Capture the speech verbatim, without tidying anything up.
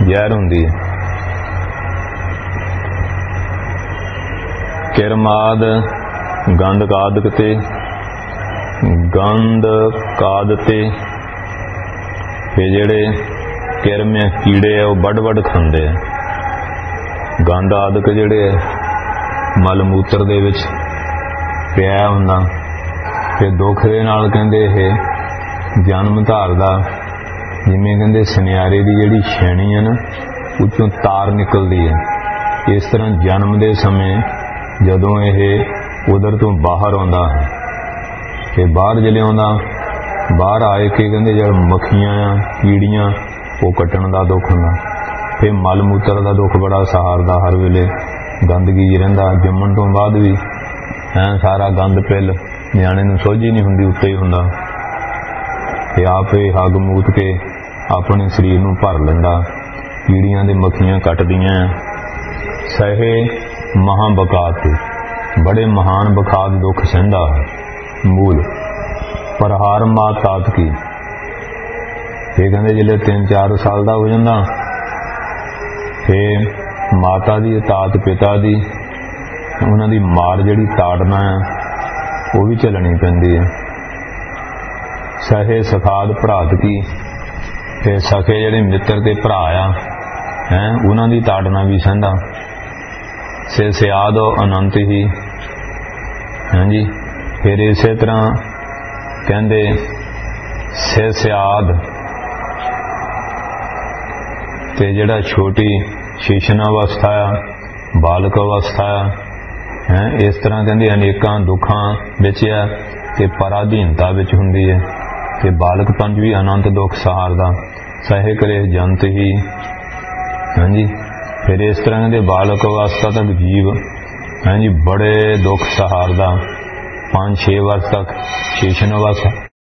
ਜ਼ਹਿਰ ਹੁੰਦੀ ਹੈ। ਕਿਰਮਾਦ ਗੰਧ ਕਾਦਕ ਤੇ ਗੰਧ ਕਾਦ ਤੇ ਇਹ ਜਿਹੜੇ ਕਿਰਮ ਆ ਕੀੜੇ ਆ ਉਹ ਵੱਢ ਵੱਢ ਖਾਂਦੇ ਆ। ਗੰਧ ਆਦਿਕ ਜਿਹੜੇ ਮਲ ਮੂਤਰ ਦੇ ਵਿੱਚ ਪਿਆ ਹੁੰਦਾ ਤੇ ਦੁੱਖ ਦੇ ਨਾਲ ਕਹਿੰਦੇ ਇਹ ਜਨਮ ਧਾਰਦਾ, ਜਿਵੇਂ ਕਹਿੰਦੇ ਸੁਨਿਆਰੇ ਦੀ ਜਿਹੜੀ ਛੈਣੀ ਹੈ ਨਾ ਉੱਚੋਂ ਤਾਰ ਨਿਕਲਦੀ ਹੈ, ਇਸ ਤਰ੍ਹਾਂ ਜਨਮ ਦੇ ਸਮੇਂ ਜਦੋਂ ਇਹ ਉਧਰ ਤੋਂ ਬਾਹਰ ਆਉਂਦਾ ਤੇ ਬਾਹਰ ਜਿਹੜੇ ਆਉਂਦਾ ਬਾਹਰ ਆਏ ਕੇ ਕਹਿੰਦੇ ਜਦ ਮੱਖੀਆਂ ਆ ਕੀੜੀਆਂ ਉਹ ਕੱਟਣ ਦਾ ਦੁੱਖ ਹੁੰਦਾ। ਫਿਰ ਮਲ ਮੂਤਰ ਦਾ ਦੁੱਖ ਬੜਾ ਸਹਾਰਦਾ, ਹਰ ਵੇਲੇ ਗੰਦਗੀ ਜਿਹੀ ਰਹਿੰਦਾ। ਜੰਮਣ ਤੋਂ ਬਾਅਦ ਵੀ ਐਂ ਸਾਰਾ ਗੰਦ ਪਿੱਲ ਨਿਆਣੇ ਨੂੰ ਸੋਝੀ ਨਹੀਂ ਹੁੰਦੀ, ਉੱਤੇ ਹੀ ਹੁੰਦਾ ਤੇ ਆਪ ਇਹ ਹੱਗ ਮੂਤ ਕੇ ਆਪਣੇ ਸਰੀਰ ਨੂੰ ਭਰ ਲੈਂਦਾ। ਕੀੜੀਆਂ ਦੇ ਮੱਖੀਆਂ ਕੱਟਦੀਆਂ। ਸਹੇ ਮਹਾਂ ਬਕਾਤ, ਬੜੇ ਮਹਾਨ ਬਖਾਤ ਦੁੱਖ ਸਹਿੰਦਾ। ਮੂਲ ਪ੍ਰਹਾਰ ਮਾਤ ਤਾਤ ਕੀ, ਇਹ ਕਹਿੰਦੇ ਜਿਹੜੇ ਤਿੰਨ ਚਾਰ ਸਾਲ ਦਾ ਹੋ ਜਾਂਦਾ ਫਿਰ ਮਾਤਾ ਦੀ ਤਾਤ ਪਿਤਾ ਦੀ ਉਹਨਾਂ ਦੀ ਮਾਰ ਜਿਹੜੀ ਤਾੜਨਾ ਆ ਉਹ ਵੀ ਝੱਲਣੀ ਪੈਂਦੀ ਹੈ। ਸਹੇ ਸਖਾਦ ਭਰਾਤ ਕੀ, ਫਿਰ ਸਖੇ ਜਿਹੜੇ ਮਿੱਤਰ ਤੇ ਭਰਾ ਆ ਹੈ ਉਹਨਾਂ ਦੀ ਤਾੜਨਾ ਵੀ ਸਹਿੰਦਾ। ਸੇ ਸਿਆਦ ਅਨੰਤ ਹੀ, ਹਾਂਜੀ। ਫਿਰ ਇਸੇ ਤਰ੍ਹਾਂ ਕਹਿੰਦੇ ਸੇ ਸਿਆਦ ਤੇ ਜਿਹੜਾ ਛੋਟੀ ਸ਼ੀਸ਼ਨ ਅਵਸਥਾ ਆ, ਬਾਲਕ ਅਵਸਥਾ ਆ ਹੈ, ਇਸ ਤਰ੍ਹਾਂ ਕਹਿੰਦੇ ਅਨੇਕਾਂ ਦੁੱਖਾਂ ਵਿੱਚ ਆ ਤੇ ਪਰਾਧੀਨਤਾ ਵਿੱਚ ਹੁੰਦੀ ਹੈ ਤੇ ਬਾਲਕ ਪੰਜ ਵੀ ਅਨੰਤ ਦੁੱਖ ਸਹਾਰਦਾ। ਸਹੇ ਕਰੇ ਜੰਤ ਹੀ, ਹਾਂਜੀ। ਫਿਰ ਇਸ ਤਰ੍ਹਾਂ ਕਹਿੰਦੇ ਬਾਲਕ ਅਵਸਥਾ ਤੱਕ ਜੀਵ ਹਾਂਜੀ ਬੜੇ ਦੁੱਖ ਸਹਾਰਦਾ, ਪੰਜ ਛੇ ਵਰष ਤੱਕ ਸ਼ੀਸ਼ਨ ਅਵਸਥਾ